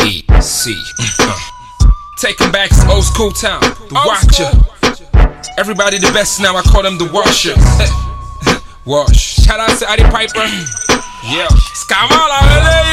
E-C. Taking back to old school town, the Watcher. Everybody the best now, I call them the Washers. Wash. Shout out to Addy Piper. Yeah. Skamala,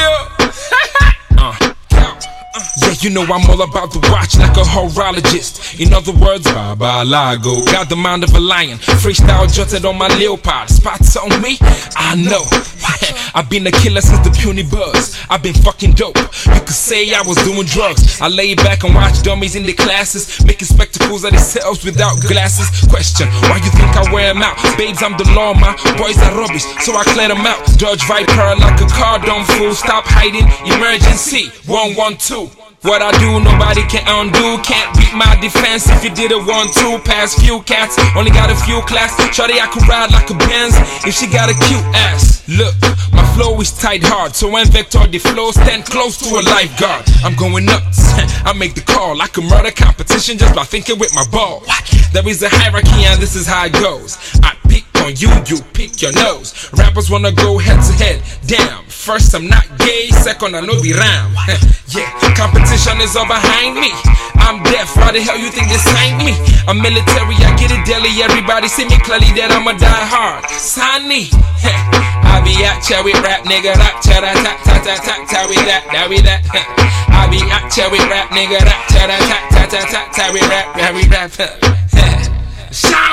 yeah, you know I'm all about the watch like a horologist. In other words, Baba Lago. Got the mind of a lion. Freestyle jotted on my leopard. Spots on me? I know. I've been a killer since the puny buzz. I've been fucking dope. You could say I was doing drugs. I lay back and watch dummies in the classes, making spectacles of themselves without glasses. Question, why you think I wear them out? Babes, I'm the law, my boys are rubbish, so I clear them out. Dodge Viper like a car, don't fool. Stop hiding, emergency, 112. What I do, nobody can undo. Can't beat my defense if you did a 1-2. Past few cats, only got a few class. Shorty, I could ride like a Benz if she got a cute ass. Look, my flow is tight hard, so when Vector the flow, stand close to a lifeguard. I'm going nuts, I make the call like a murder competition just by thinking with my ball. There is a hierarchy and this is how it goes. I pick on you, you pick your nose. Rappers wanna go head to head, damn. First I'm not gay, second I know we rhyme. Yeah, competition is all behind me. I'm deaf, why the hell you think they signed me? I'm military, I get it daily. Everybody see me clearly that I'ma die hard. Sunny, I be out here with rap, nigga. Rap, ta ta ta ta ta ta ta with that, with that. I be out here with rap, nigga. Rap, ta ta ta ta ta ta with rap, with rap. Sham,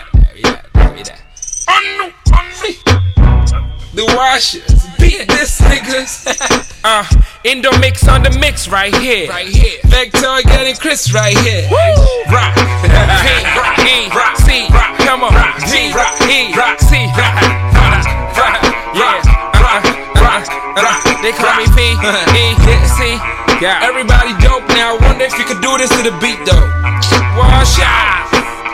the Washers, beat this niggas. Indo mix on the mix right here. Vector getting Chris right here. Rock, P-E-C, come on, G-E-C. Yeah, they call me P-E-C. Yeah, everybody dope now. Wonder if you could do this to the beat though. Wash out.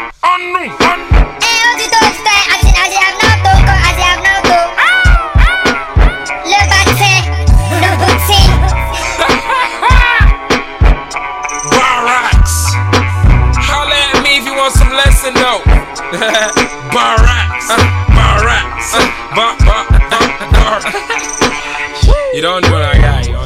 No. Barracks. You don't know what I got.